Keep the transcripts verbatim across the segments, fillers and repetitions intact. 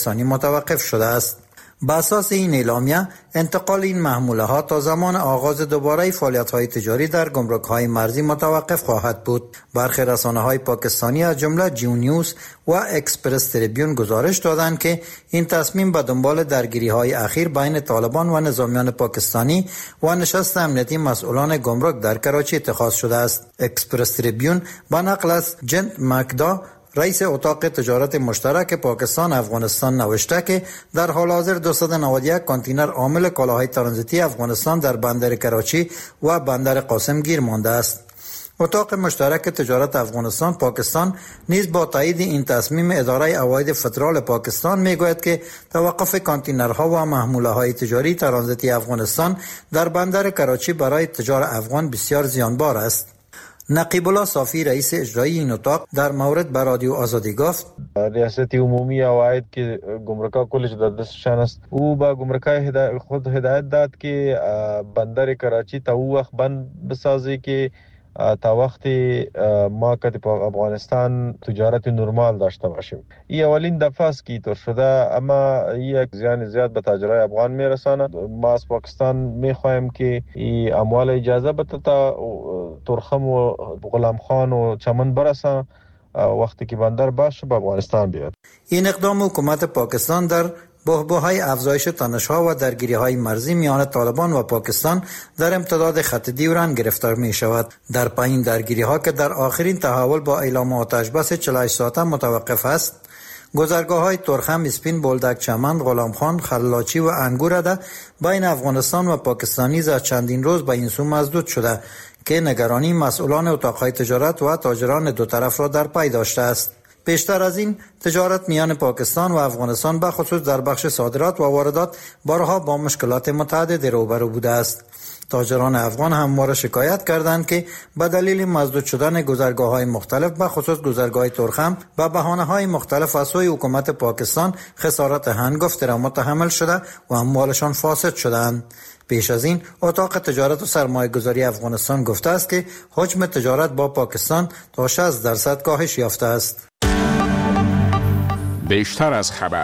پاکستانی متوقف شده است. بر اساس این اعلامیه انتقال این محموله ها تا زمان آغاز دوباره فعالیت های تجاری در گمرک های مرزی متوقف خواهد بود. برخی رسانه های پاکستانی از جمله جیو نیوز و اکسپرس تریبیون گزارش دادند که این تصمیم به دنبال درگیری های اخیر بین طالبان و نظامیان پاکستانی و نشست امنیتی مسئولان گمرک در کراچی اتخاذ شده است. اکسپرس تریبیون با نقل از جن مکدا رئیس اتاق تجارت مشترک پاکستان افغانستان نوشته که در حال حاضر دویست و نود و یک کانتینر حامل کالاهای ترانزیتی افغانستان در بندر کراچی و بندر قاسم گیر مانده است. اتاق مشترک تجارت افغانستان پاکستان نیز با تایید این تصمیم اداره عواید فدرال پاکستان میگوید که توقف کانتینرها و محموله‌های تجاری ترانزیتی افغانستان در بندر کراچی برای تجار افغان بسیار زیانبار است. نقیب الله صافی رئیس اجرایی این اتاق در مورد بر رادیو آزادی گفت ریاست عمومی عواید که گمرک‌ها کلش در دستشان است، او با گمرک‌های خود هدایت داد که بندر کراچی تا او وقت بند بسازه که تا وقتی ما که با افغانستان تجارت نرمال داشته باشیم. این اولین دفعه است که طور شده، اما یک زیان زیاد به تاجرای افغان میرساند. ما از پاکستان میخواهیم که این اموال اجازه بده تا ترخم و غلام خان و چمن برسه، وقتی که بندر باشه به افغانستان بیاد. این اقدام حکومت پاکستان در بحبوحهای افزایش تنش‌ها و درگیری‌های مرزی میان طالبان و پاکستان در امتداد خط دیورند گرفتار می‌شود. در پایین درگیری‌ها که در آخرین تحول با اعلام آتش بس چهل و هشت ساعته متوقف است، گذرگاه‌های ترخم، اسپین، بولدک، چمن، غلامخان، خلاچی و انگورده بین افغانستان و پاکستان نیز از چندین روز به این سو مسدود شده که نگرانی مسئولان اتاق‌های تجارت و تاجران دو طرف را در پی داشته است. پیشتر از این تجارت میان پاکستان و افغانستان به خصوص در بخش صادرات و واردات بارها با مشکلات متعددی روبرو بوده است. تاجران افغان همواره شکایت کردند که به دلیل مسدود شدن گذرگاه‌های مختلف به خصوص گذرگاه ترخم و بهانه‌های مختلف از سوی حکومت پاکستان خسارت هنگفت را متحمل شده و اموالشان فاسد شدند. پیش از این اتاق تجارت و سرمایه‌گذاری افغانستان گفته است که حجم تجارت با پاکستان تا شصت درصد کاهش یافته است. بیشتر از خبر.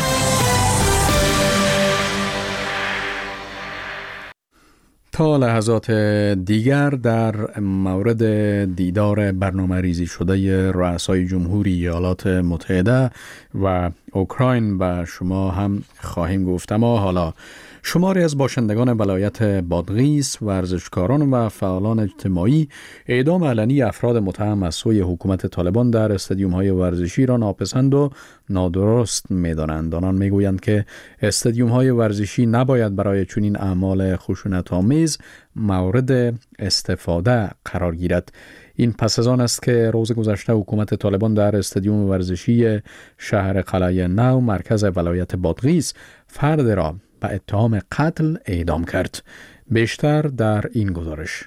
تا لحظات دیگر در مورد دیدار برنامه ریزی شده رؤسای جمهوری ایالات متحده و اوکراین به شما هم خواهیم گفت. اما حالا شماری از باشندگان ولایت بادغیس، ورزشکاران و فعالان اجتماعی اعدام علنی افراد متهم از سوی حکومت طالبان در استادیوم‌های ورزشی را ناپسند و نادرست می‌دانند. آنان می‌گویند که استادیوم‌های ورزشی نباید برای چنین اعمال خشونت‌آمیز مورد استفاده قرار گیرد. این پس از آن است که روز گذشته حکومت طالبان در استادیوم ورزشی شهر قلعه نو مرکز ولایت بادغیس فرد را به اتهام قتل اعدام کرد. بیشتر در این گزارش.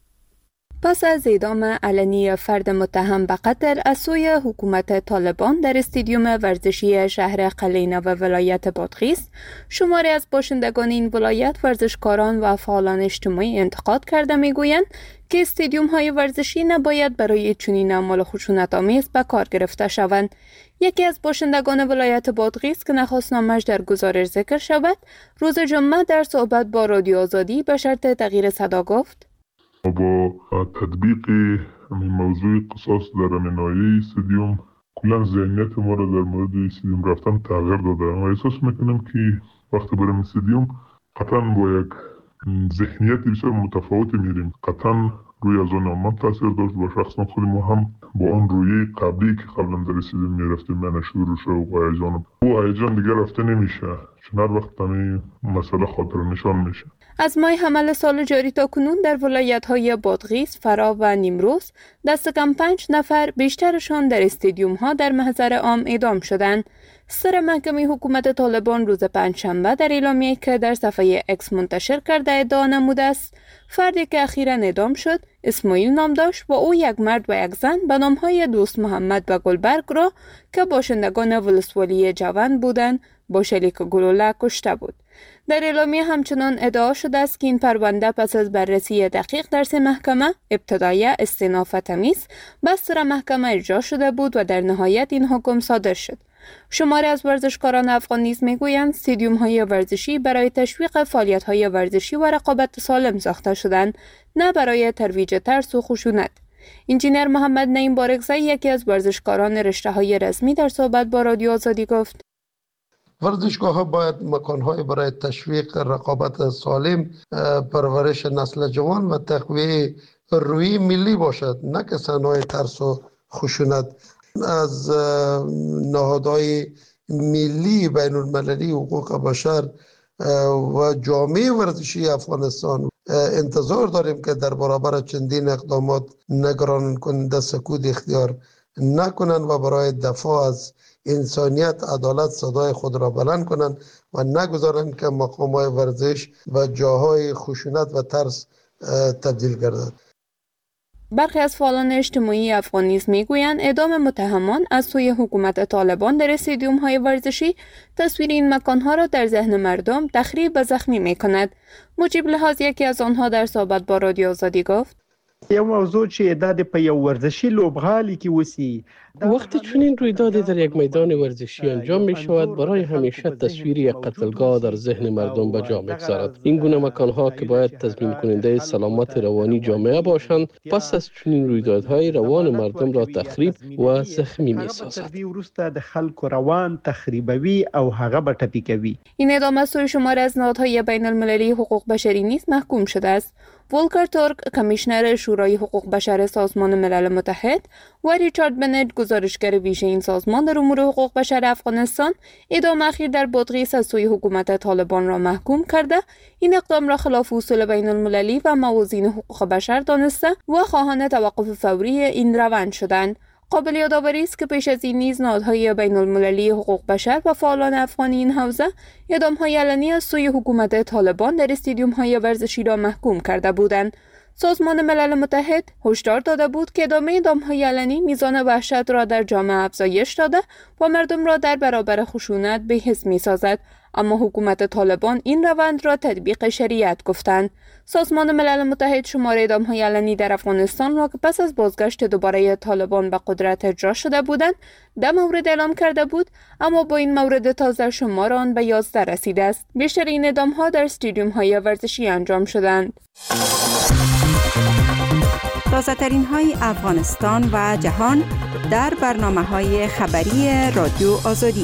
پس از اعدام علنی فرد متهم به قتل از سوی حکومت طالبان در استادیوم ورزشی شهر قلعه نو ولایت بادغیس، شماری از باشندگان این ولایت، ورزشکاران و فعالان اجتماعی انتقاد کرده میگویند که استادیوم های ورزشی نباید برای چنین اعمال خشونت‌آمیز به کار گرفته شوند. یکی از باشندگان ولایت بادغیس که نخواست نامش در گزارش ذکر شود، روز جمعه در صحبت با رادیو آزادی به شرط تغییر صدا گفت: با تطبیق موضوع قصاص در نهایی استادیوم کلا ذهنیت ما را در مورد استادیوم رفتن تغییر داده و احساس میکنم که وقتی بریم استادیوم قطعا با یک ذهنیت بسیار متفاوت میریم. قطعا روی از آن من تاثیر داشت و شخصا خود ما هم با آن روی قبلی که قبلا در استادیوم میرفتیم من شروع شد و هیجان او هیجان دیگه رفته نمیشه، چون هر وقت همین مسئله خاطر نشان میشه. از ماه حمل سال جاری تا کنون در ولایت‌های بادغیس، فرا و نیمروز دست کم پنج نفر، بیشترشان در استادیوم‌ها در محضر عام اعدام شدند. سر محکمه حکومت طالبان روز پنجشنبه در اعلامیه‌ای که در صفحه اکس منتشر کرده ادعا نموده است فردی که اخیراً اعدام شد اسماعیل نام داشت و او یک مرد و یک زن به نام‌های دوست محمد و گلبرگ را که باشندگان ولسوالی جوان بودند با شلیک گلوله کشته بود. در اعلامیه همچنان ادعا شده است که این پرونده پس از بررسی دقیق در سه محکمه ابتدایی، استئناف و تمیز به سر محکمه اجرا شده بود و در نهایت این حکم صادر شد. شماری از ورزشکاران افغان نیز میگویند استادیوم‌های ورزشی برای تشویق فعالیت‌های ورزشی و رقابت سالم ساخته شدند، نه برای ترویج ترس و خشونت. انجینر محمد نعیم بارگزی یکی از ورزشکاران رشته‌های رسمی در صحبت با رادیو آزادی گفت: ورزشگاه ها باید مکان‌های برای تشویق رقابت سالم، پرورش نسل جوان و تقویت روی ملی باشد، نه که صحنه‌های ترس و خشونت. از نهادهای ملی بین المللی حقوق بشر و جامعه ورزشی افغانستان انتظار داریم که در برابر چندین اقدامات نگران کننده سکوت اختیار نکنند و برای دفاع از انسانیت، عدالت صدای خود را بلند کنند و نگذارند که مقام‌های ورزش و جاهای خشونت و ترس تبدیل گردد. برخی از فعالان اجتماعی افغان نیز میگویند اعدام متهمان از سوی حکومت طالبان در استادیوم‌های ورزشی تصویر این مکان‌ها را در ذهن مردم تخریب و زخمی می‌کند. مجیب لحاظ یکی از آنها در صحبت با رادیو آزادی گفت: یو موضوع چې د په یو ورزشي لوبغالي کې وسی، وقتی چنین رویدادی در یک میدان ورزشی انجام می شود برای همیشه تصویر یک قتلگاه در ذهن مردم به جا می‌گذارد. این گونه مکان‌ها که باید تضمین کننده سلامت روانی جامعه باشند، پس از چنین رویدادهای روان مردم را تخریب و زخمی می‌سازد. ورسته د خلکو روان تخریبوي او هغه به ټپي کوي. این اعدام از سوی شماری از نهادهای بین المللی حقوق بشری نیز محکوم شده است. ولکر تورک، کمیشنر شورای حقوق بشر سازمان ملل متحد، و ریچارد بنت، گزارشگر ویژه این سازمان در امور حقوق بشر افغانستان، اعدام اخیر در بادغیس از سوی حکومت طالبان را محکوم کرده این اقدام را خلاف اصول بین المللی و موازین حقوق بشر دانسته و خواهان توقف فوری این روند شدند. قابل یادآوری است که پیش از این نیز نهادهای بین المللی حقوق بشر و فعالان افغانی این حوزه اعدام‌های علنی از سوی حکومت طالبان در استادیوم‌های ورزشی را محکوم کرده بودند. سازمان ملل متحد هشدار داده بود که ادامه اعدام‌های علنی میزان وحشت را در جامعه افزایش داده و مردم را در برابر خشونت بی‌حس می‌سازد، اما حکومت طالبان این روند را تطبیق شریعت گفتند. سازمان ملل متحد شمار اعدام‌های علنی در افغانستان را که پس از بازگشت دوباره طالبان به قدرت اجرا شده بودند، ده مورد اعلام کرده بود، اما با این مورد تازه شمار آن به یازده رسیده است. بیشتر این اعدام‌ها در استادیوم‌های ورزشی انجام شدند. تازه‌ترین های افغانستان و جهان در برنامه‌های خبری رادیو آزادی.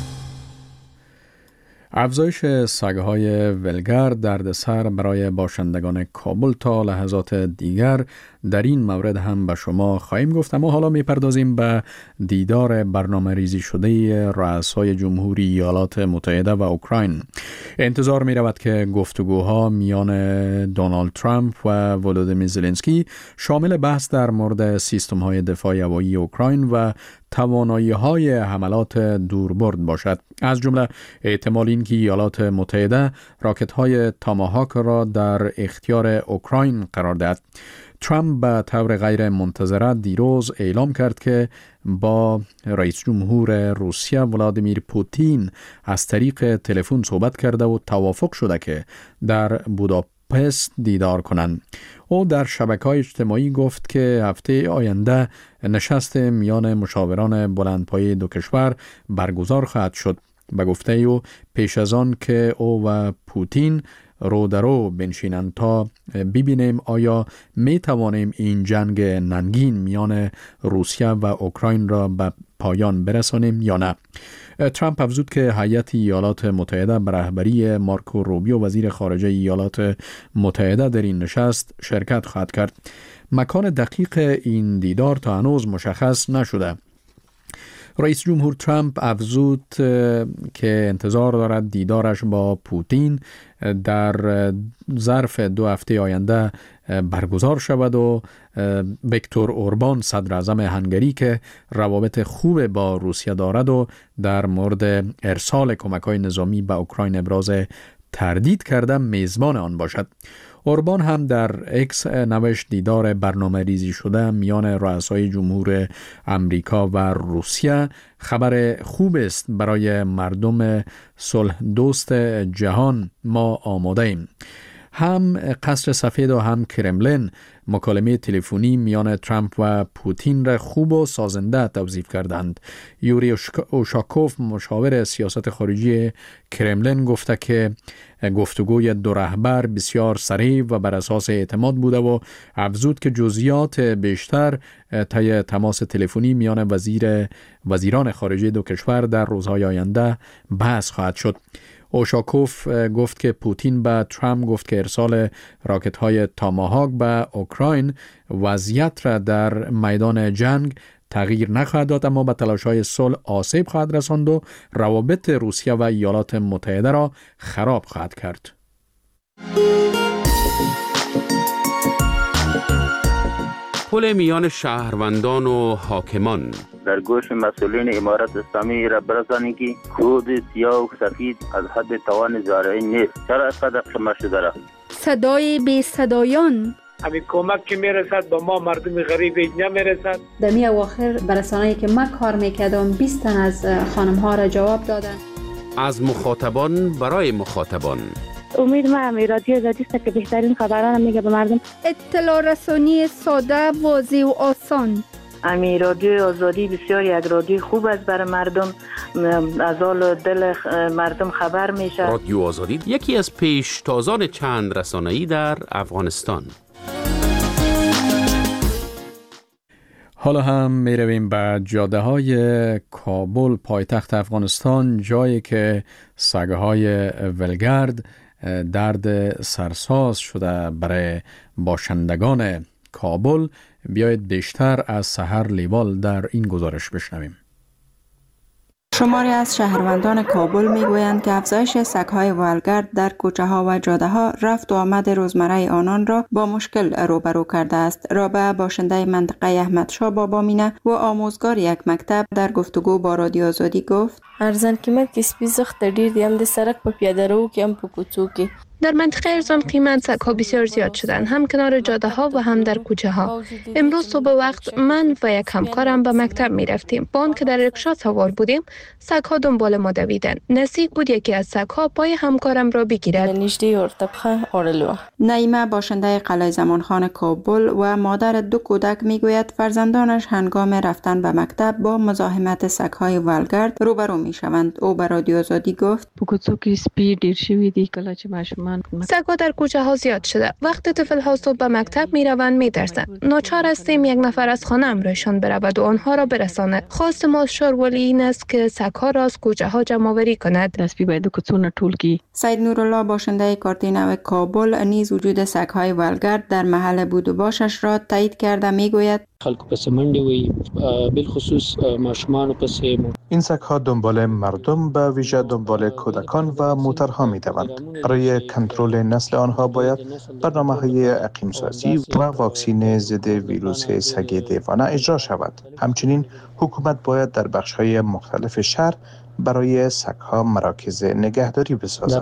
افزایش سگ‌های ولگر دردسر برای باشندگان کابل تا لحظات دیگر در این مورد هم به شما خواهیم گفت. اما حالا میپردازیم به دیدار برنامه ریزی شده رؤسای جمهوری ایالات متحده و اوکراین. انتظار می رود که گفتگوها میان دونالد ترامپ و ولودیمیر زلنسکی شامل بحث در مورد سیستم های دفاعی هوایی اوکراین و توانایی های حملات دوربرد باشد. از جمله احتمال این که ایالات متحده راکت های تاماهاک را در اختیار اوکراین قرار دهد. ترامپ به طور غیر منتظره دیروز اعلام کرد که با رئیس جمهور روسیه ولادیمیر پوتین از طریق تلفن صحبت کرده و توافق شده که در بوداپست دیدار کنند. او در شبکه‌های اجتماعی گفت که هفته آینده نشست میان مشاوران بلندپایه دو کشور برگزار خواهد شد. به گفته او پیش از آن که او و پوتین رو در رو بنشینند تا ببینیم آیا می توانیم این جنگ ننگین میان روسیه و اوکراین را به پایان برسانیم یا نه. ترامپ افزود که هیئت ایالات متحده به رهبری مارکو روبیو وزیر خارجه ایالات متحده در این نشست شرکت خواهد کرد. مکان دقیق این دیدار تا هنوز مشخص نشده. رئیس جمهور ترامپ افزود که انتظار دارد دیدارش با پوتین در ظرف دو هفته آینده برگزار شود و ویکتور اوربان صدر اعظم هنگری که روابط خوب با روسیه دارد و در مورد ارسال کمک‌های نظامی به اوکراین ابراز تردید کرده میزبان آن باشد. اوربان هم در اکس نوشت دیدار برنامه ریزی شده میان رؤسای جمهور امریکا و روسیه خبر خوب است برای مردم صلح دوست جهان. ما آماده ایم. هم قصر سفید و هم کرملین مکالمه تلفنی میان ترامپ و پوتین را خوب و سازنده توصیف کردند. یوری اوشاکوف مشاور سیاست خارجی کرملین گفته که گفتگوی دو رهبر بسیار صریح و بر اساس اعتماد بوده و افزود که جزئیات بیشتر طی تماس تلفنی میان وزیر وزیران خارجه دو کشور در روزهای آینده بحث خواهد شد. اوشاکوف گفت که پوتین به ترامپ گفت که ارسال راکت‌های تاماهاک به اوکراین وضعیت را در میدان جنگ تغییر نخواهد داد، اما به تلاش‌های صلح آسیب خواهد رساند و روابط روسیه و ایالات متحده را خراب خواهد کرد. پل میان شهروندان و حاکمان در گوش مسئولین امارت اسلامی را برسانی که خود سیاه و سفید از حد توان زارعی نیست. چرا اینقدر خمه شده را؟ صدای بی صدایان همین کمک که میرسد به ما مردم غریب نمیرسد. در می اواخر برسانه‌ای که من کار میکردم بیست تن از خانم ها را جواب دادن. از مخاطبان برای مخاطبان. امید ما هم رادیو آزادی است که بهترین خبران میگه به مردم. اطلاع رسانی ساده، واضح و آسان. امی رادیو آزادی بسیار یک رادیو خوب است برای مردم، از حال دل مردم خبر میشه. رادیو آزادی یکی از پیشتازان چند رسانه‌ای در افغانستان. حالا هم می رویم به جاده های کابل پایتخت افغانستان، جایی که سگه های ولگرد درد سرساز شده برای باشندگان کابل. بیایید بیشتر از سحر لیوال در این گزارش بشنویم. شماری از شهروندان کابل میگویند که افزایش سگ‌های ولگرد در کوچه‌ها و جاده‌ها رفت و آمد روزمره آنان را با مشکل روبرو کرده است. رابعه باشنده منطقه احمدشاه بابامینه و آموزگار یک مکتب در گفتگو با رادیو آزادی گفت: ارزان قیمت کې سپي زخته ډیر دي، هم د سړک په پیاده رو کې هم په کوڅو کې. در منطقه ارزان قیمت سگ‌ها بسیار زیاد شدن، هم کنار جاده ها و هم در کوچه ها. امروز صبح وقت من و یک همکارم به مکتب می رفتیم. با آن که در رکشا سوار بودیم، سگ‌ها دنبال ما دویدن. نزدیک بود یکی از سگ‌ها پای همکارم را بگیرد. نعیمه باشنده قلعه زمانخان کابل و مادر دو کودک می گوید فرزندانش هنگام رفتن به مکتب با مزاحمت سگ‌های ولگرد روبرو می شوند. او به رادیو آزادی گفت: سگ‌ها در کوچه ها زیاد شده. وقتی طفل ها صبح به مکتب می روند می ترسند. ناچار هستیم یک نفر از خانه امرایشان برود و آنها را برساند. خواست ما شارولی این است که سگ‌ها را از کوچه ها جمع آوری کند. سید نورالله باشنده کارتینو کابل نیز وجود سگ‌های ولگرد در محل بود و باشش را تایید کرده می گوید: خلق پس منډه وي بالخصوص ماشومان پس. این سگ‌ها دنبال مردم به ویژه دنبال کودکان و موترها می‌دوند. برای کنترل نسل آنها باید برنامه‌های اقیم‌سازی و واکسین ضد ویروس سگ دیوانه اجرا شود. همچنین حکومت باید در بخش‌های مختلف شهر برای سگ‌ها مراکز نگهداری بسازد.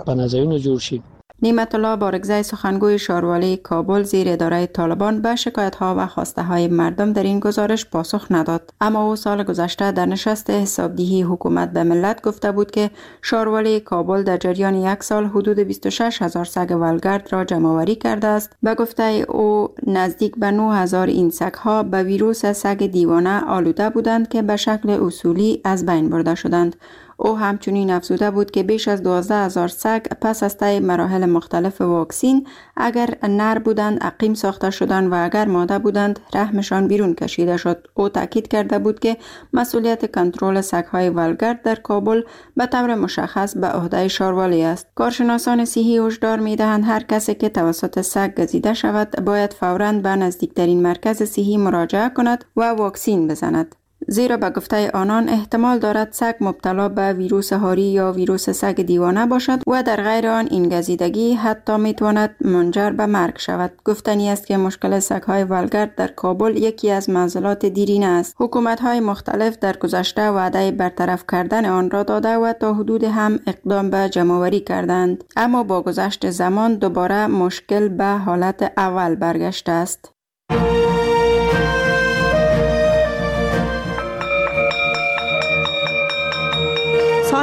نعمت الله بارگزای سخنگوی شاروالی کابل زیر اداره طالبان به شکایت‌ها و خواسته‌های مردم در این گزارش پاسخ نداد، اما او سال گذشته در نشست حسابدهی حکومت به ملت گفته بود که شاروالی کابل در جریان یک سال حدود بیست و شش هزار سگ ولگرد را جمع‌آوری کرده است. به گفته او نزدیک به نه هزار این سگ‌ها به ویروس سگ دیوانه آلوده بودند که به شکل اصولی از بین برده شدند. او همچنین افزوده بود که بیش از دوازده هزار سگ پس از طی مراحل مختلف واکسین اگر نر بودند عقیم ساخته شدند و اگر ماده بودند رحمشان بیرون کشیده شد. او تاکید کرده بود که مسئولیت کنترل سگ‌های ولگرد در کابل به طور مشخص به عهده شاروالی است. کارشناسان صحی هشدار می‌دهند هر کسی که توسط سگ گزیده شود باید فوراً به نزدیکترین مرکز صحی مراجعه کند و واکسین بزند، زیرا به گفته آنان احتمال دارد سگ مبتلا به ویروس هاری یا ویروس سگ دیوانه باشد و در غیر آن این گزیدگی حتی میتواند منجر به مرگ شود. گفتنی است که مشکل سگ‌های ولگرد در کابل یکی از معضلات دیرینه است. حکومت‌های مختلف در گذشته وعده برطرف کردن آن را داده و تا حدود هم اقدام به جمع‌آوری کردند، اما با گذشت زمان دوباره مشکل به حالت اول برگشته است.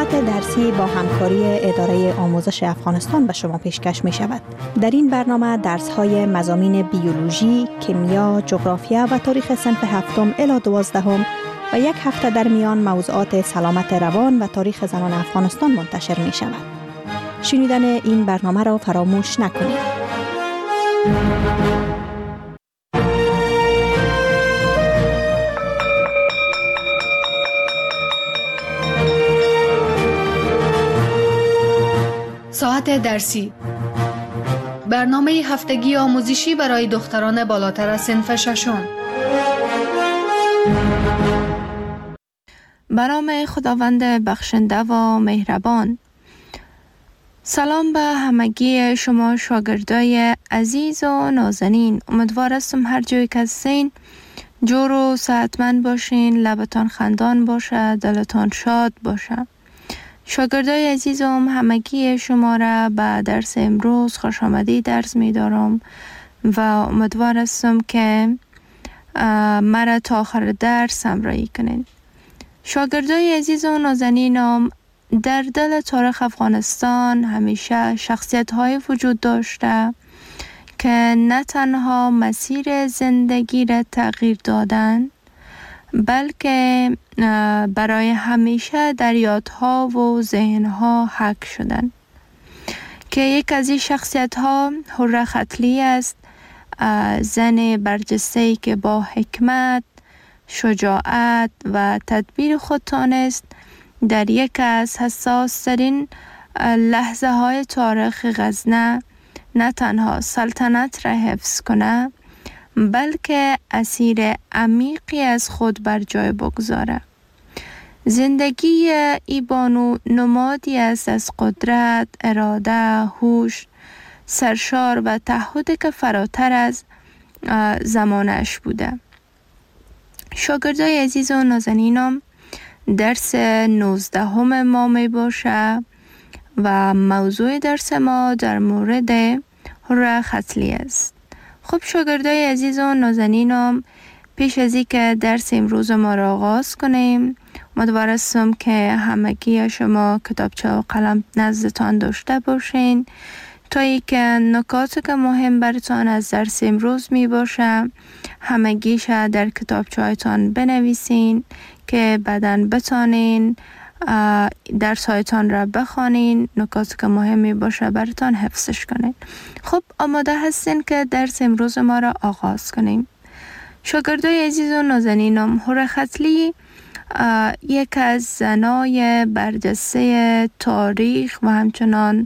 ساعت درسی با همکاری اداره آموزش افغانستان به شما پیشکش می شود. در این برنامه درس های مضامین بیولوژی، کیمیا، جغرافیا و تاریخ صنف هفتم الی دوازدهم و یک هفته در میان موضوعات سلامت روان و تاریخ زنان افغانستان منتشر می شود. شنیدن این برنامه را فراموش نکنید. ساعت درسی، برنامه هفتگی آموزشی برای دختران بالاتر از صنف ششم. به نام خداوند بخشنده و مهربان. سلام به همگی شما شاگردای عزیز و نازنین. امیدوار هستم هر جایی که هستین جور و صحتمند باشین، لبتان خندان باشه، دلتان شاد باشه. شاگردای عزیزم، همگی شما را به درس امروز خوش آمدید درس می دارم و امیدوار هستم که مرا تا آخر درس همراهی کنید. شاگردای عزیز و نازنینم، در دل تاریخ افغانستان همیشه شخصیت های وجود داشته که نه تنها مسیر زندگی را تغییر دادن، بلکه برای همیشه در یادها و ذهنها حک شدن. که یک از این شخصیت ها حره ختلی است، زن برجسته‌ای که با حکمت، شجاعت و تدبیر خود تانست در یک از حساس ترین لحظه های تاریخ غزنه نه تنها سلطنت را حفظ کنه، بلکه اسیر عمیقی از خود بر جای بگذاره. زندگی ای بانو نمادی است از قدرت، اراده، هوش، سرشار و تعهدی که فراتر از زمانش بوده. شاگردای عزیز و نازنینم، درس نوزدهم ما می باشه و موضوع درس ما در مورد حره ختلی است. خب شاگردای عزیز و نازنینم، پیش از اینکه درس امروز ما را آغاز کنیم، امیدوار هستم که همگی شما کتابچه و قلم نزدتان داشته باشین تا اینکه نکاتی که مهم براتان از درس امروز می باشه همگیش در کتابچه هایتان بنویسین که بعداً بتانین درس هایتان را بخوانین، نکاتی که مهم می باشه براتان حفظش کنین. خب آماده هستین که درس امروز ما را آغاز کنیم. شاگردای عزیز و نازنینم، حره ختلی یک از زنای برجسته تاریخ و همچنان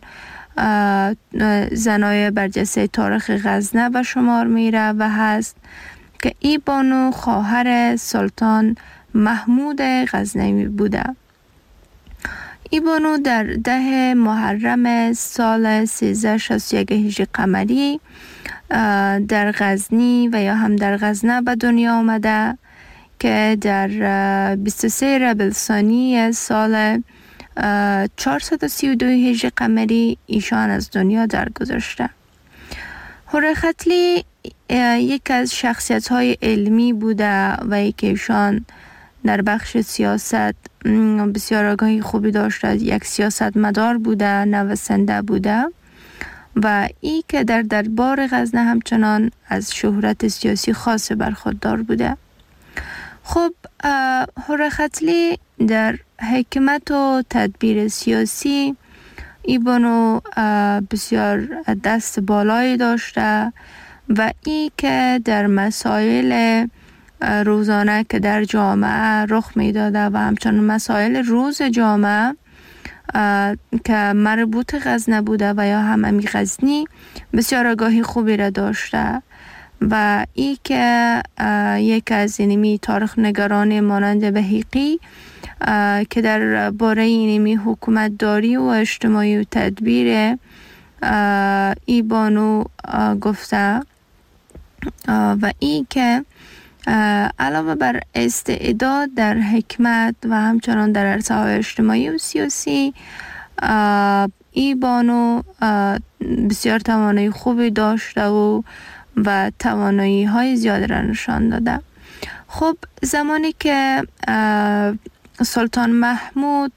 زنای برجسته تاریخ غزنه به شمار میره و هست که ای بانو خواهر سلطان محمود غزنوی بوده. ای بانو در ده محرم سال سیزده و شصت و یک هجری قمری در غزنی و یا هم در غزنه به دنیا آمده که در بیست و سه ربیع الثانی سال چهارصد و سی و دو هجری قمری ایشان از دنیا درگذشته. حره ختلی یک از شخصیت های علمی بوده و یک ایشان در بخش سیاست بسیار آگاهی خوبی داشته، یک سیاست مدار بوده، نویسنده بوده و ای که در دربار غزنه همچنان از شهرت سیاسی خاص برخوردار بوده. خب حره ختلی در حکمت و تدبیر سیاسی ای بانو بسیار دست بالایی داشته و ای که در مسائل روزانه که در جامعه رخ می داده و همچنان مسائل روز جامعه که مربوط غزنه بوده و یا هم امی غزنی بسیار آگاهی خوبی را داشته و ای که یک از اینمی تاریخ نگاران مانند بهیقی که در باره اینمی حکومت داری و اجتماعی و تدبیر ای بانو گفته و ای که علاوه بر استعداد در حکمت و همچنان در عرصه‌های اجتماعی و سیاسی ای بانو بسیار توانایی خوبی داشته و و توانایی های زیاد را نشان داده. خب زمانی که سلطان محمود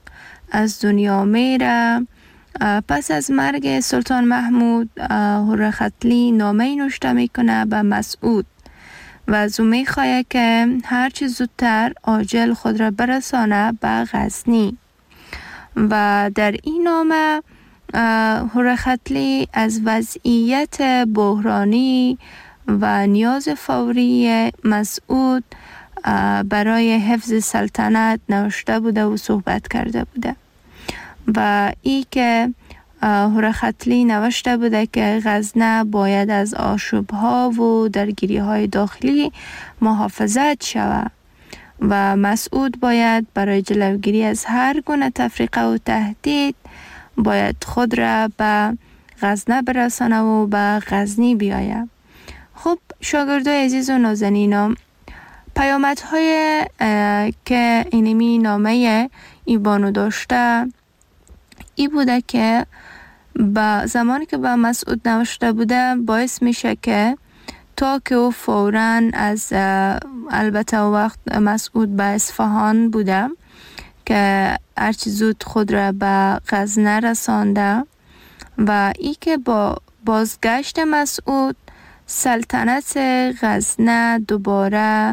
از دنیا میره. پس از مرگ سلطان محمود، هورختلی نامه نوشته میکنه به مسعود و از او میخواه که هرچی زودتر عاجل خود را برسانه به غزنی. و در این نامه هورختلی از وضعیت بحرانی و نیاز فوری مسعود برای حفظ سلطنت نوشته بوده و صحبت کرده بوده. و ای که هورختلی نوشته بوده که غزنه باید از آشوب‌ها و درگیری‌های داخلی محافظت شود و مسعود باید برای جلوگیری از هر گونه تفریقه و تهدید باید خود را به غزنه برسانه و به غزنی بیاید. خب شاگردای عزیز و نازنینم، پیامدهای که اینمی نامه ای بانو داشته ای بوده که با زمانی که با مسعود نوشته بوده باعث میشه که تا که او فوراً از البته وقت مسعود به اصفهان بوده که هرچی زود خود را به غزنه رسانده و ای که با بازگشت مسعود سلطنت غزنه دوباره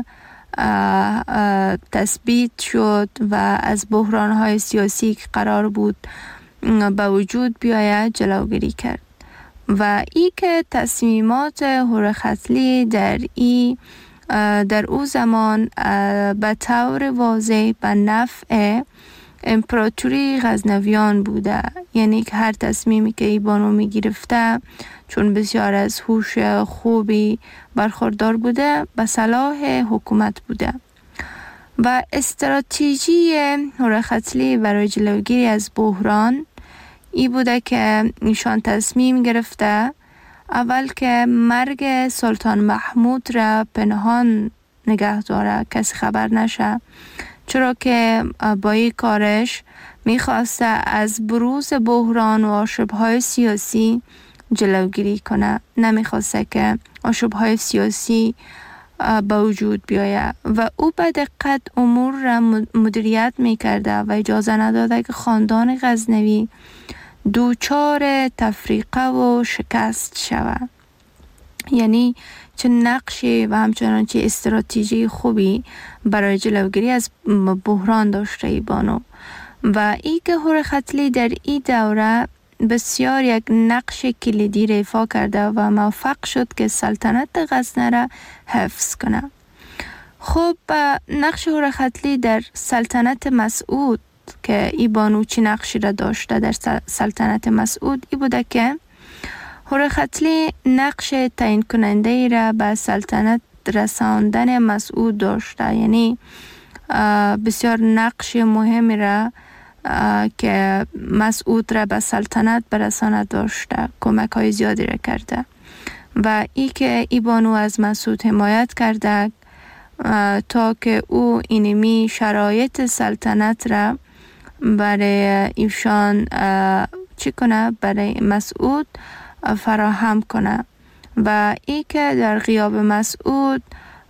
تثبیت شد و از بحران‌های سیاسی که قرار بود به وجود بیاید جلوگیری کرد. و ای که تصمیمات هورختلی در ای در او زمان به طور واضح به نفع امپراتوری غزنویان بوده، یعنی که هر تصمیمی که ای بانو می گرفته چون بسیار از هوش خوبی برخوردار بوده به صلاح حکومت بوده. و استراتژی هورختلی برای جلوگیری از بحران ای بوده که ایشان تصمیم گرفته اول که مرگ سلطان محمود را پنهان نگه داره، کسی خبر نشه، چرا که با این کارش میخواسته از بروز بحران و آشوب‌های سیاسی جلوگیری کنه، نمیخواسته که آشوب‌های سیاسی به وجود بیاید و او به دقت امور را مدیریت میکرده و اجازه نداده که خاندان غزنوی دوچار تفریقه و شکست شود. یعنی چه نقشی و همچنان چه استراتژی خوبی برای جلوگیری از بحران داشته ای بانو. و ای که هورختلی در این دوره بسیار یک نقش کلیدی ایفا کرده و موفق شد که سلطنت غزنه را حفظ کنه. خب نقش هورختلی در سلطنت مسعود که ای بانو چی نقشی را داشته در سلطنت مسعود ای بوده که هورختلی نقش تعیین کننده ای را به سلطنت رساندن مسعود داشته، یعنی بسیار نقش مهمی را که مسعود را به سلطنت برساند داشته، کمک های زیادی را کرده. و ای که ای بانو از مسعود حمایت کرده تا که او اینمی شرایط سلطنت را برای ایشان چی کنه، برای مسعود فراهم کنه. و ای که در غیاب مسعود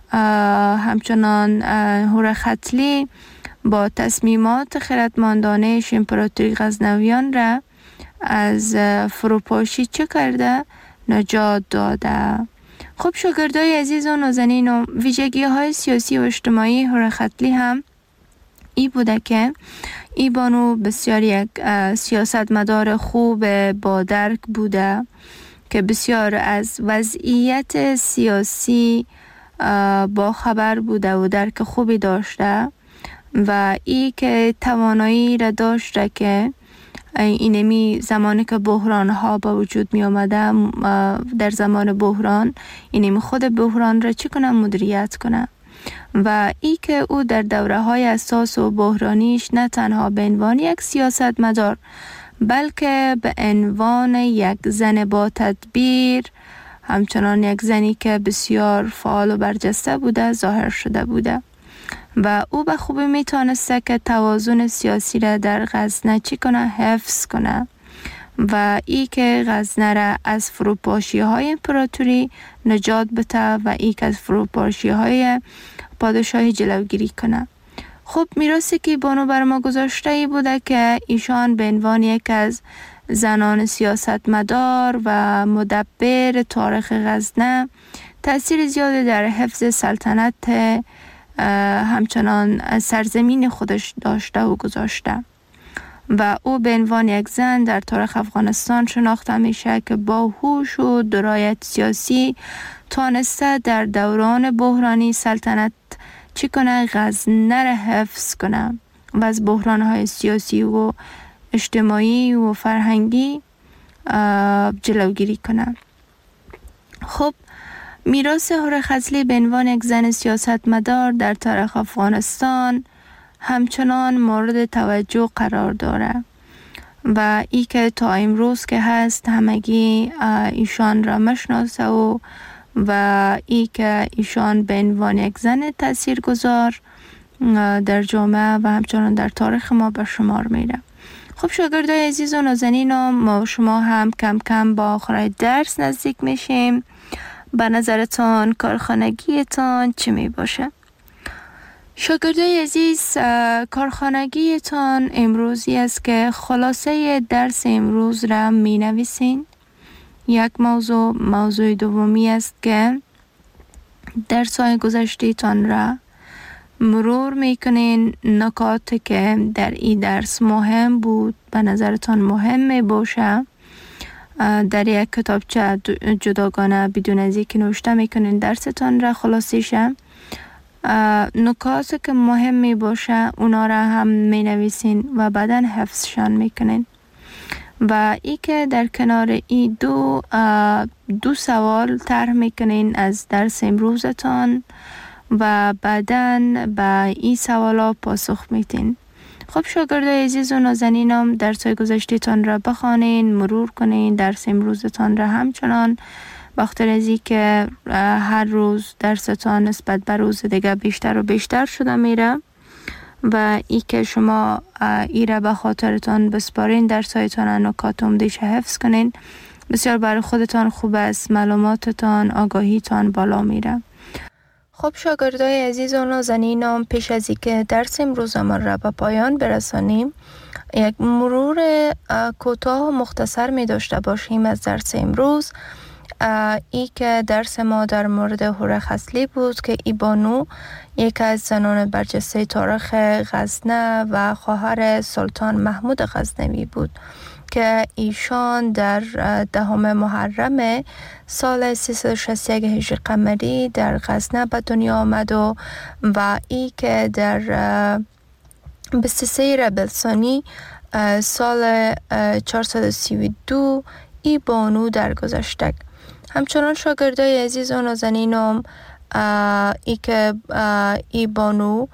همچنان هورختلی با تصمیمات خردمندانه امپراتوری غزنویان را از فروپاشی چه کرده؟ نجات داده. خب شاگردای عزیز و نازنین، و ویژگی های سیاسی و اجتماعی هورختلی هم ای بوده که ای بانو بسیار یک سیاستمدار خوب با درک بوده که بسیار از وضعیت سیاسی با خبر بوده و درک خوبی داشته و ای که توانایی را داشته که اینمی زمانی که بحران ها با وجود می آمده در زمان بحران اینمی خود بحران را چی کنه، مدیریت کنه. و ای که او در دوره های اساس و بحرانیش نه تنها به عنوان یک سیاست مدار بلکه به عنوان یک زن با تدبیر، همچنان یک زنی که بسیار فعال و برجسته بوده ظاهر شده بوده و او به خوبی میتونسته که توازن سیاسی را در غزنه چی کنه، حفظ کنه و ای که غزنه را از فروپاشی های امپراتوری نجات بده و ای که از فروپاشی های پادشاهی جلوگیری کنه. خب میراثی که بانو بر ما گذاشته ای بوده که ایشان به عنوان یک از زنان سیاستمدار و مدبر تاریخ غزنه تأثیر زیادی در حفظ سلطنت همچنان سرزمین خودش داشته و گذاشته و او به عنوان یک زن در تاریخ افغانستان شناخته میشه که با هوش و درایت سیاسی تانسته در دوران بحرانی سلطنت چی کنه؟ غزنه را حفظ کنه و از بحرانهای سیاسی و اجتماعی و فرهنگی جلوگیری کنه. خب میراث هوره خضلی به عنوان یک زن سیاستمدار در تاریخ افغانستان همچنان مورد توجه قرار داره و ای که تا امروز که هست همگی ایشان را مشناسه و و ای که ایشان به عنوان یک زن تاثیرگذار در جامعه و همچنان در تاریخ ما به شمار میره. خب شاگردای عزیز و نازنینم، ما شما هم کم کم با آخر درس نزدیک میشیم. به نظرتان کارخانگیتان چی می باشه؟ شاگردای عزیز، کارخانگیتان امروزی است که خلاصه درس امروز را می نویسین. یک موضوع موضوع دومی است که درس های گذشته تان را مرور میکنین. نکاتی که در این درس مهم بود به نظرتان مهم می باشه در یک کتابچه جداگانه بدون از اینکه نوشته میکنین درستان را خلاصیشه. نکاتی که مهم می باشه اونا را هم می نویسین و بعدا حفظشان میکنین و ای که در کنار این دو دو سوال طرح میکنین از درس امروزتان و بعدا به این سوالا پاسخ میتین. خب شاگردای عزیز و نازنینم، درس‌های گذشته‌تان را بخوانین، مرور کنین، درس امروزتان را همچنان بخاطر از اینکه هر روز درستان نسبت به روز دیگه بیشتر و بیشتر شده میره و ای که شما ای را به خاطرتان بسپارین، درس‌هایتان نکات عمده‌اش حفظ کنین، بسیار برای خودتان خوب است، معلوماتتان، آگاهیتان بالا میره. خب شاگردای عزیز و نازنینم، پیش از اینکه درس امروزمان را به پایان برسانیم، یک مرور کوتاه و مختصر می داشته باشیم از درس امروز. ای که درس ما در مورد هوره خضلی بود که ای بانو یک از زنان برجسته تاریخ غزنه و خواهر سلطان محمود غزنوی بود که ایشان در دهم محرم سال سیصد و شصت و یک هجری قمری در غزنه به دنیا آمد و و ای که در بیست و سه ربیع الثانی سال چهارصد و سی و دو ای بانو درگذشت. همچنان شاگردای عزیز و نازنینم، ای که ای بانو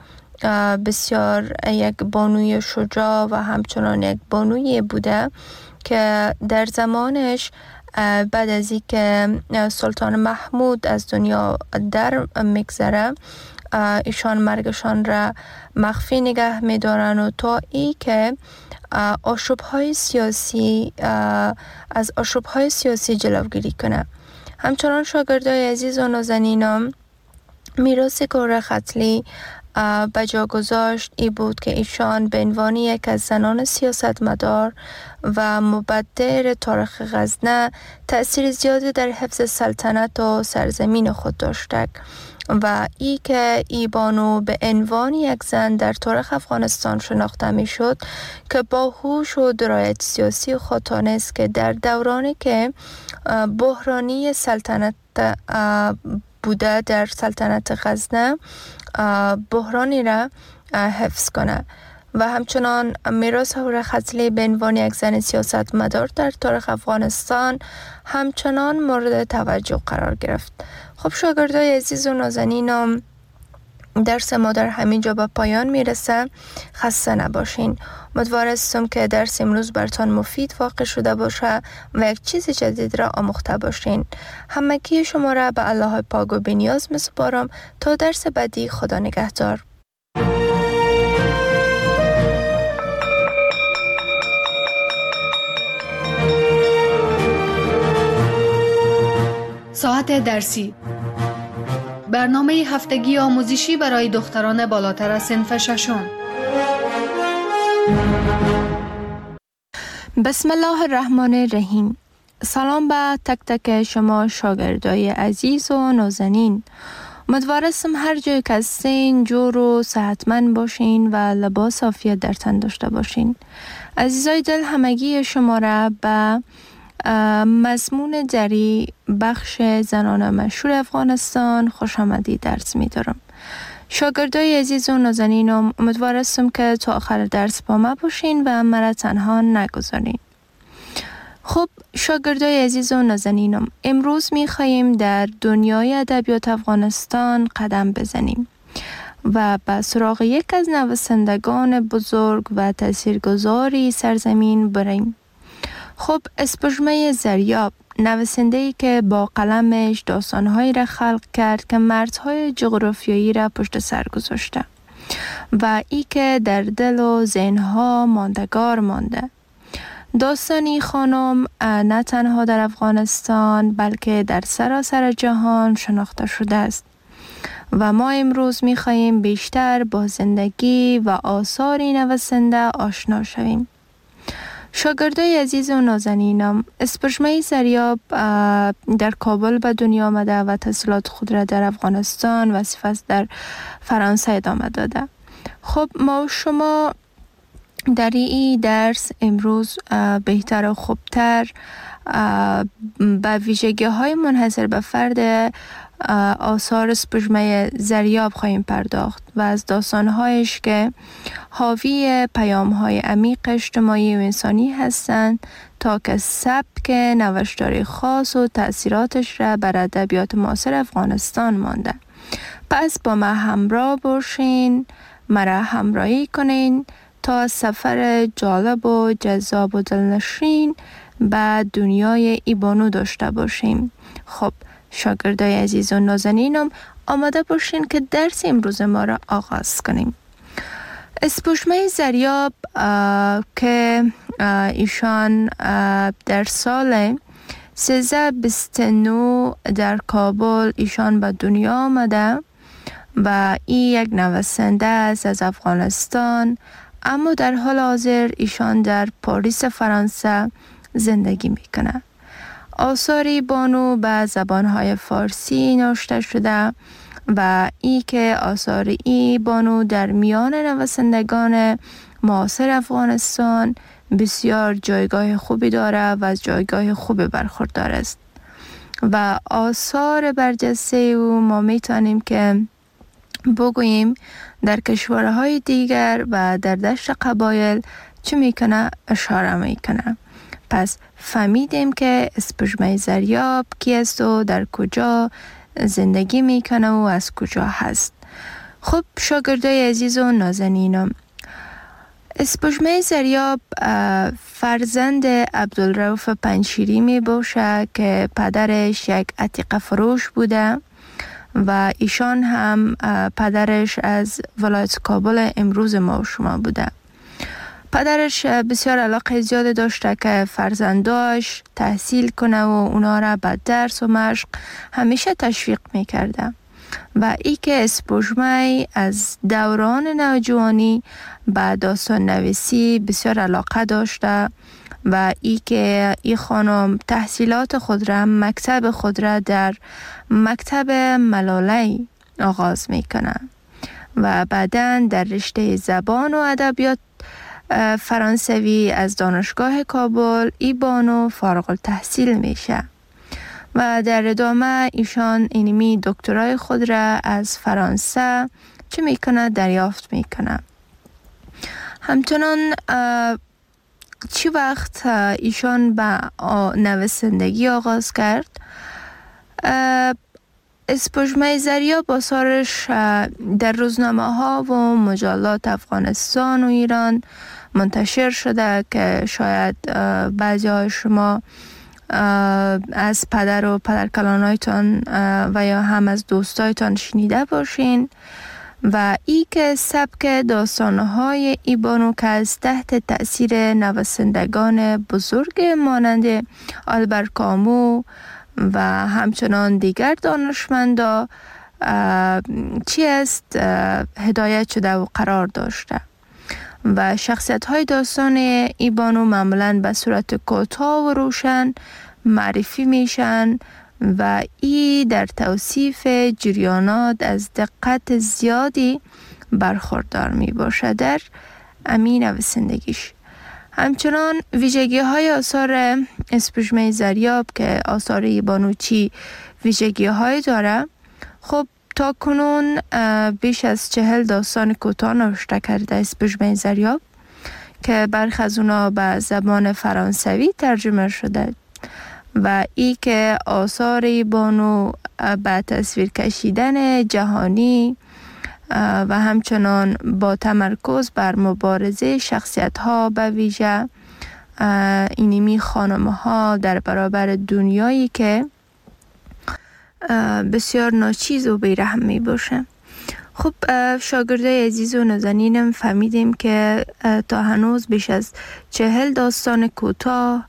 بسیار یک بانوی شجاع و همچنان یک بانوی بوده که در زمانش بعد از این که سلطان محمود از دنیا در میگذره، ایشان مرگشان را مخفی نگه میدارن و تا ای که آشوب‌های سیاسی از آشوب‌های سیاسی جلوگیری کنه. همچنان شاگردای عزیز و نازنینم، میراث هوره خضلی به جا گذاشت ای بود که ایشان به عنوان یک از زنان سیاستمدار و مبدر تاریخ غزنه تأثیر زیادی در حفظ سلطنت و سرزمین خود داشته و ای که ای بانو به عنوان یک زن در تاریخ افغانستان شناخته می شد که با هوش و درایت سیاسی خود تانست که در دورانی که بحرانی سلطنت بوده در سلطنت غزنه بحرانی را حفظ کنه و همچنان میراث هوره خضلی به عنوان یک زن سیاستمدار در تاریخ افغانستان همچنان مورد توجه قرار گرفت. خب شاگردای عزیز و نازنینم، درس ما در همین جا به پایان میرسه. خسته نباشین. امیدوار هستم که درس امروز براتون مفید واقع شده باشه و یک چیز جدید را آموخته باشین. همگی شما را به الله پاک و بی‌نیاز میسپارم تا درس بعدی. خدا نگهدار. ساعت درسی برنامه هفتگی آموزشی برای دختران بالاتر از صنف ششم. بسم الله الرحمن الرحیم. سلام به تک تک شما شاگردای عزیز و نازنین. امیدوارم هر جای که هستین جور و صحتمند باشین و لباس عافیت در تن داشته باشین. عزیزای دل، همگی شما را به مضمون دری بخش زنان مشهور افغانستان خوش آمدید درس می دارم. شاگردای عزیز و نازنینم، امیدوارم که تا آخر درس با ما باشین و مرا تنها نگذارین. خب شاگردای عزیز و نازنینم، امروز می خواهیم در دنیای ادبیات افغانستان قدم بزنیم و به سراغ یک از نویسندگان بزرگ و تاثیرگذاری سرزمین بریم. خب اسپژمه زریاب، نویسنده‌ای که با قلمش داستان‌هایی را خلق کرد که مرزهای جغرافیایی را پشت سر گذاشته و ای که در دل و ذهن‌ها ماندگار مانده. داستانی خانم نه تنها در افغانستان بلکه در سراسر جهان شناخته شده است و ما امروز می‌خواهیم بیشتر با زندگی و آثار نویسنده آشنا شویم. شاگردای عزیز و نازنینم، اسپژمه زریاب در کابل به دنیا آمده و تحصیلات خود را در افغانستان و سپس در فرانسه ادامه داده. خب ما و شما در این درس امروز بهتر و خوبتر به ویژگی های منحصر به فرد آثار اسپژمه زریاب خواهیم پرداخت و از داستانهایش که حاوی پیام‌های عمیق اجتماعی و انسانی هستند تا که سبک نوشتاری خاص و تأثیراتش را بر ادبیات معاصر افغانستان مانده. پس با ما همراه باشین، مرا همراهی کنین تا سفر جالب و جذاب و دلنشین به دنیای ایبانو داشته باشیم. خب شاگردای عزیز و نازنینم، آماده باشین که درس امروز ما را آغاز کنیم. اسپژمه زریاب که ایشان در سال سیزده بیست و نه در کابل ایشان به دنیا آمده و این یک نویسنده است از افغانستان، اما در حال حاضر ایشان در پاریس فرانسه زندگی میکنه. آثاری بانو به زبانهای فارسی نوشته شده و ای که آثار ای بانو در میان نویسندگان معاصر افغانستان بسیار جایگاه خوبی داره و از جایگاه خوبی برخوردار است و آثار برجسته او ما میتونیم که بگوییم در کشورهای دیگر و در دشت قبایل چه میکنه اشاره میکنه. پس فهمیدیم که اسپژمه زریاب کی است و در کجا زندگی میکنه و از کجا هست. خب شاگردای عزیز و نازنینم، اسپژمه زریاب فرزند عبدالرؤوف پنجشیری می باشه که پدرش یک عتیقه فروش بوده و ایشان هم پدرش از ولایت کابل امروز ما و شما بوده. پدرش بسیار علاقه زیاد داشته که فرزنداش تحصیل کنه و اونا را به درس و مشق همیشه تشویق میکرده و ای که اسپژمه از دوران نوجوانی به داستان نویسی بسیار علاقه داشته و ای که ای خانم تحصیلات خود را مکتب خود را در مکتب ملالی آغاز میکنه و بعداً در رشته زبان و ادبیات فرانسوی از دانشگاه کابل ای بانو فارغ التحصیل میشه و در ادامه ایشان اینمی دکترای خود را از فرانسه چه میکنه دریافت میکنه. همچنان چی وقت ایشان به نویسندگی آغاز کرد، اسپژمه زریاب آثارش در روزنامه ها و مجلات افغانستان و ایران منتشر شده که شاید بعضی های شما از پدر و پدرکلانایتان و یا هم از دوستایتان شنیده باشین و ای که سبک داستانهای ای بانو که از تحت تأثیر نویسندگان بزرگ مانند آلبر کامو و همچنان دیگر دانشمندا چی است هدایت شده و قرار داشته و شخصیت های داستان ای بانو معمولاً به صورت کوتاه و روشن معرفی میشن و ای در توصیف جریانات از دقت زیادی برخوردار می باشه در امین نویسندگیش. همچنان ویژگی های آثار اسپوژمه زریاب که آثار ای بانو چی ویژگی های داره، خب تا کنون بیش از چهل داستان کوتاه نوشته کرده اسپوژمه زریاب که برخی از اونا به زبان فرانسوی ترجمه شده و ای که آثار ای بانو به تصویر کشیدن جهانی و همچنان با تمرکز بر مبارزه شخصیت ها به ویژه اینمی خانم ها در برابر دنیایی که بسیار ناچیز و بیرحم می باشه. خب شاگردای عزیز و نازنینم فهمیدیم که تا هنوز بیش از چهل داستان کوتاه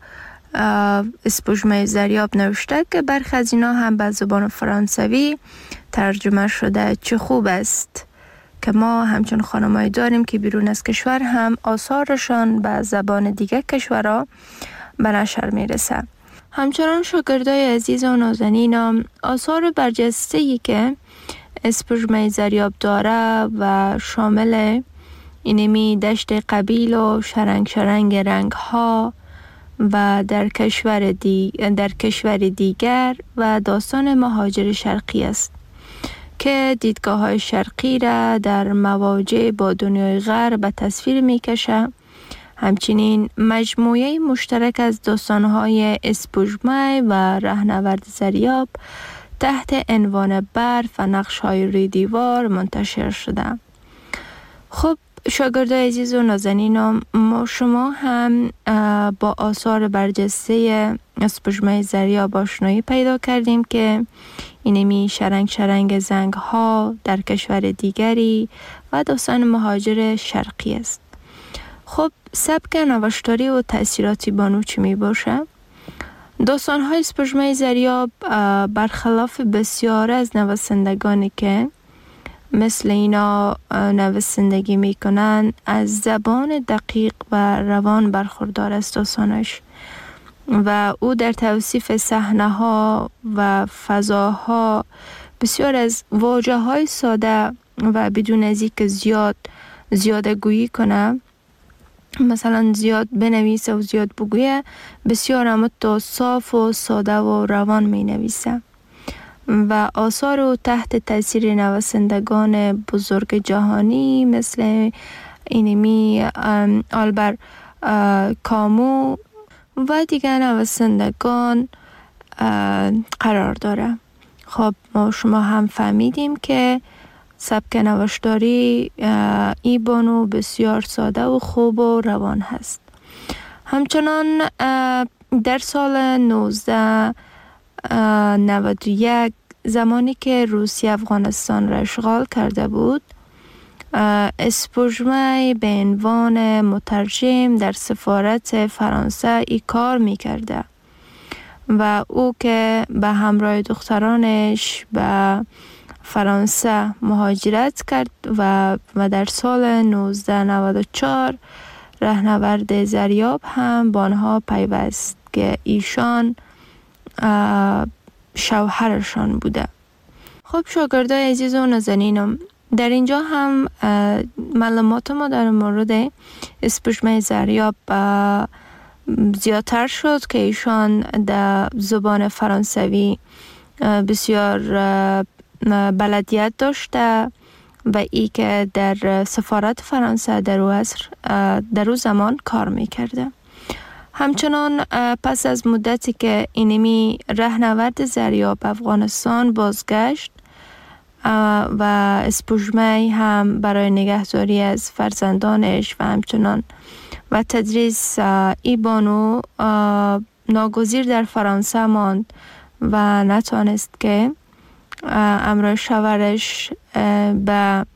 اسپوژمه زریاب نوشته که برخی از اینا هم به زبان فرانسوی ترجمه شده. چه خوب است که ما همچون خانمایی داریم که بیرون از کشور هم آثارشان به زبان دیگه کشورها به نشر میرسه. همچنان شاگردای عزیز و نازنینم آثار برجسته‌ای که اسپوژمه زریاب داره و شامل اینمی دشت قبیل و شرنگ شرنگ رنگ ها و در کشور, دی... در کشور دیگر و داستان مهاجر شرقی است که دیدگاه های شرقی را در مواجه با دنیای غرب به تصویر می کشه. همچنین مجموعه مشترک از داستان های اسپوژمه و رهنورد زریاب تحت عنوان برف و نقش های روی دیوار منتشر شده. خب شاگردای عزیز و نازنینم، ما شما هم با آثار برجسته اسپوژمه زریاب آشنایی پیدا کردیم که اینمی شرنگ شرنگ زنگ ها در کشور دیگری و داستان مهاجر شرقی است. خب سبک نوشتاری و تأثیراتی بانو چی می باشه؟ داستان های اسپوژمه زریاب برخلاف بسیار از نویسندگانی که مثل اینا نویسندگی میکنن از زبان دقیق و روان برخوردار است داستانش و او در توصیف صحنه ها و فضاها بسیار از واژه های ساده و بدون از اینکه زیاد زیاده گویی کنه، مثلا زیاد بنویسه و زیاد بگویه، بسیار اما تو صاف و ساده و روان می نویسه و آثار او تحت تاثیر نویسندگان بزرگ جهانی مثل اینمی آلبر کامو و دیگر نویسندگان قرار داره. خب ما شما هم فهمیدیم که سبک نوشتاری ای بانو بسیار ساده و خوب و روان هست. همچنان در سال نوزده نود و یک زمانی که روسیه افغانستان را اشغال کرده بود، اسپوژمه به عنوان مترجم در سفارت فرانسه ای کار می کرده و او که به همراه دخترانش به فرانسه مهاجرت کرد و, و در سال نوزده نود و چهار رهنورد زریاب هم با آنها پیوست که ایشان شوهرشان بوده. خب شاگردای عزیز و نازنینم، در اینجا هم معلومات ما در مورد اسپوژمه زریاب زیادتر شد که ایشان در زبان فرانسوی بسیار بلدیت داشته و ای که در سفارت فرانسه در او عصر در او زمان کار میکرده. همچنان پس از مدتی که اینمی رهنورد زریاب افغانستان بازگشت و اسپوژمه هم برای نگهداری از فرزندانش و همچنان و تدریس ای بانو ناگزیر در فرانسه ماند و نتوانست که امروز شوهرش به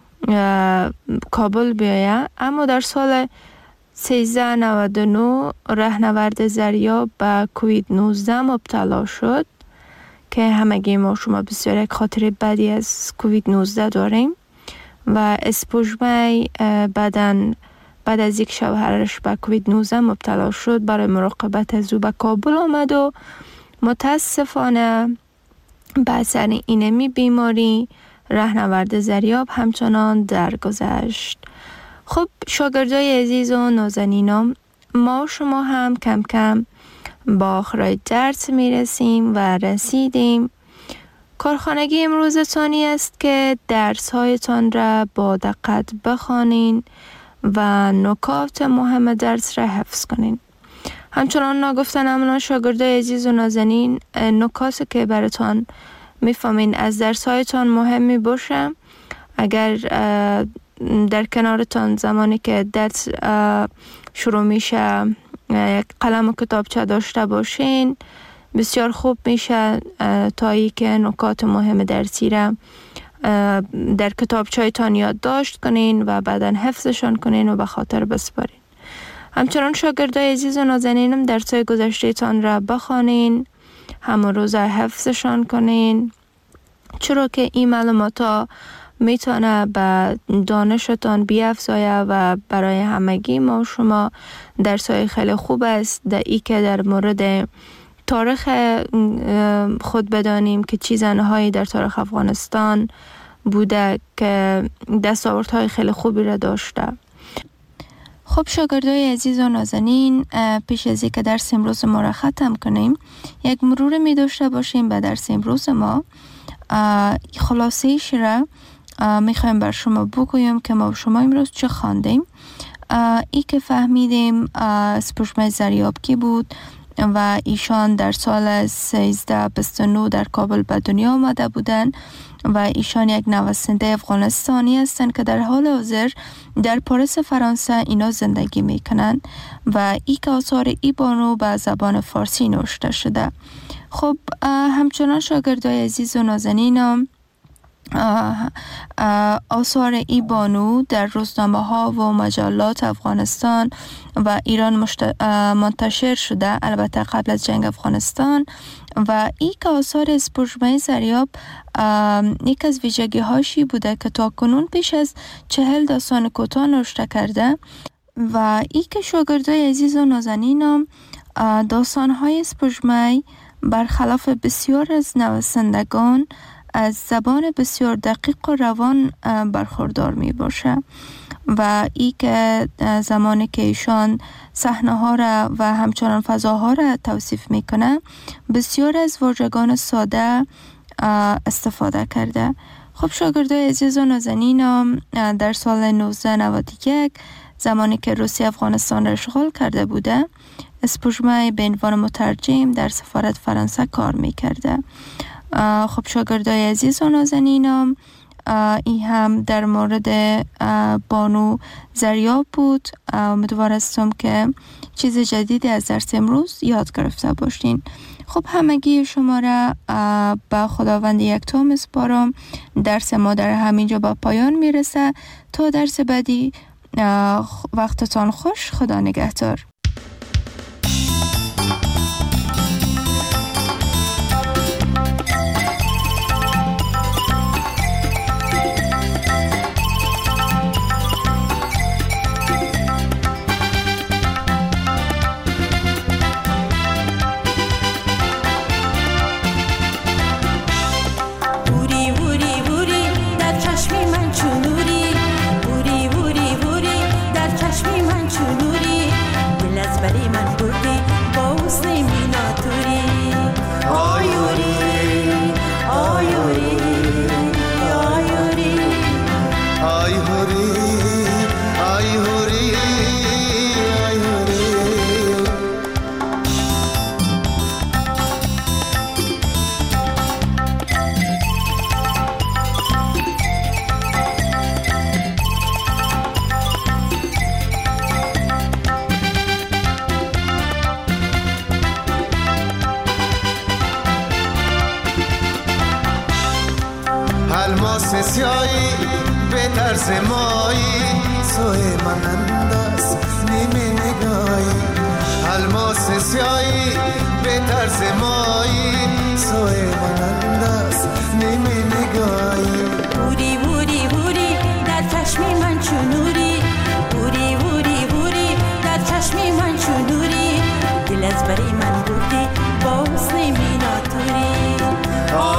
کابل بیاید، اما در سال سیزده نود و نه رهنورد زریاب به کووید نوزده مبتلا شد که همگی ما شما بسیار یک خاطر بدی از کووید نوزده داریم و اسپوژمه بعدن بعد از یک شوهرش به کووید نوزده مبتلا شد. برای مراقبت از او به کابل آمد و متاسفانه به اثر اینمی بیماری رهنورد زریاب همچنان درگذشت. خب شاگردای عزیز و نازنینم، ما و شما هم کم کم با آخرای درس می رسیم و رسیدیم. کارخانگی امروزتانی است که درس هایتان را با دقت بخوانین و نکات مهم درس را حفظ کنین. همچنان نگفتن امنا شاگردای عزیز و نازنین، نکاتی که براتان میفهمین از درس هایتان مهمی باشه. اگر در کنارتان زمانی که درس شروع میشه یک قلم و کتابچه داشته باشین بسیار خوب میشه تا ای که نکات مهم درسی را در کتابچه‌تان یادداشت کنین و بعداً حفظشان کنین و به خاطر بسپارین. همچنان شاگردای عزیز و نازنینم درس‌های گذشته‌تان را بخوانین، همون روزا حفظشان کنین، چرا که این معلومات میتونه به دانشتان بیافزایه و برای همگی ما و شما درس‌های خیلی خوب است. در ای که در مورد تاریخ خود بدانیم که چه زنهایی در تاریخ افغانستان بوده که دستاوردهای خیلی خوبی را داشته. خب شاگردای عزیز و نازنین، پیش از اینکه درس امروز ما را ختم کنیم یک مرور می داشته باشیم به درس امروز ما. خلاصه ایش را می خواهیم بر شما بگویم که ما شما امروز چه خواندیم. ای که فهمیدیم اسپوژمه زریاب کی بود و ایشان در سال سیزده بیست و نه در کابل به دنیا آمده بودند و ایشان یک نویسنده افغانستانی هستند که در حال حاضر در پاریس فرانسه اینا زندگی میکنند و ای که آثار ای بانو به زبان فارسی نوشته شده. خب همچنان شاگردای عزیز و نازنینم، آثار ای بانو در روزنامه ها و مجلات افغانستان و ایران مشت... منتشر شده، البته قبل از جنگ افغانستان. و ای که آثار اسپوژمه زریاب یک از ویژگی هاشی بوده که تا کنون پیش از چهل داستان کوتاه نوشته کرده و ای که شاگردای عزیز و نازنینم داستان های اسپوژمه برخلاف بسیار از نویسندگان از زبان بسیار دقیق و روان برخوردار می باشه و ای که زمانی که ایشان صحنه ها را و همچنان فضاها را توصیف می کنه بسیار از واژگان ساده استفاده کرده. خب شاگردای عزیز و نازنینم، در سال نوزده نود و یک زمانی که روسیه افغانستان را اشغال کرده بوده، اسپوژمه به عنوان مترجم در سفارت فرانسه کار می کرده. خب شاگردای عزیز و نازنینم، این هم در مورد بانو زریاب بود. امیدوار هستم که چیز جدیدی از درس امروز یاد گرفته باشین. خب همگی شما را به خداوند یکتا میسپارم. درس ما در همینجا به پایان میرسه. تا درس بعدی وقتتان خوش. خدا نگهدار. الماس سیایی به طرز مایی سوی من انداز نیمه نگاهی. الماس سیایی به طرز مایی سوی مانند است نیمه نگاهی. بوری بوری بوری در چشم من چون نوری، بوری بوری بوری در چشم من چون نوری، دل از بری من بودی با حسن میناتوری.